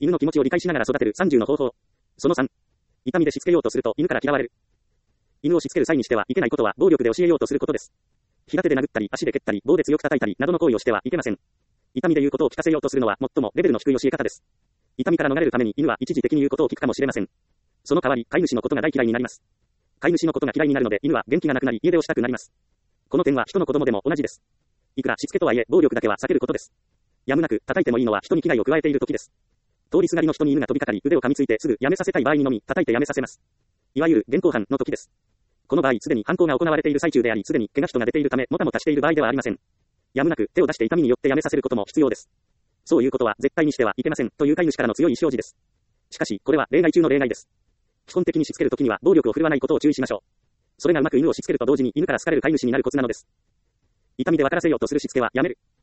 犬の気持ちを理解しながら育てる30の方法。その3。痛みでしつけようとすると犬から嫌われる。犬をしつける際にしてはいけないことは暴力で教えようとすることです。平手で殴ったり足で蹴ったり棒で強く叩いたりなどの行為をしてはいけません。痛みで言うことを聞かせようとするのは最もレベルの低い教え方です。痛みから逃れるために犬は一時的に言うことを聞くかもしれません。その代わり飼い主のことが大嫌いになります。飼い主のことが嫌いになるので犬は元気がなくなり家出をしたくなります。この点は人の子供でも同じです。いくらしつけとはいえ暴力だけは避けることです。やむなく叩いてもいいのは人に危害を加えている時です。通りすがりの人に犬が飛びかかり腕を噛みついてすぐやめさせたい場合にのみ叩いてやめさせます。いわゆる現行犯の時です。この場合すでに犯行が行われている最中でありすでに怪我人が出ているためもたもたしている場合ではありません。やむなく手を出して痛みによってやめさせることも必要です。そういうことは絶対にしてはいけませんという飼い主からの強い意思表示です。しかしこれは例外中の例外です。基本的にしつけるときには暴力を振るわないことを注意しましょう。それがうまく犬をしつけると同時に犬から好かれる飼い主になるコツなのです。痛みで分からせようとするしつけはやめる。